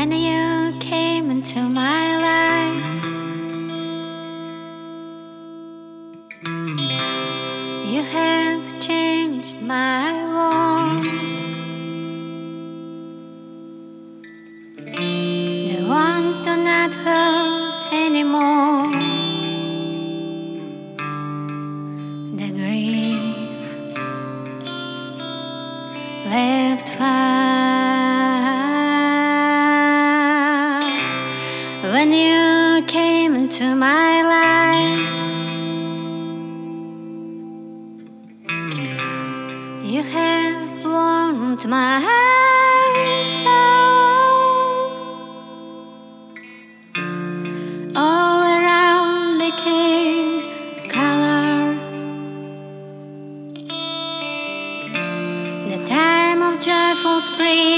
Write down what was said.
When you came into my life, you have changed my world. The ones do not hurt anymore. The grief left far. When you came into my life, you have warmed my soul. All around became color. The time of joyful spring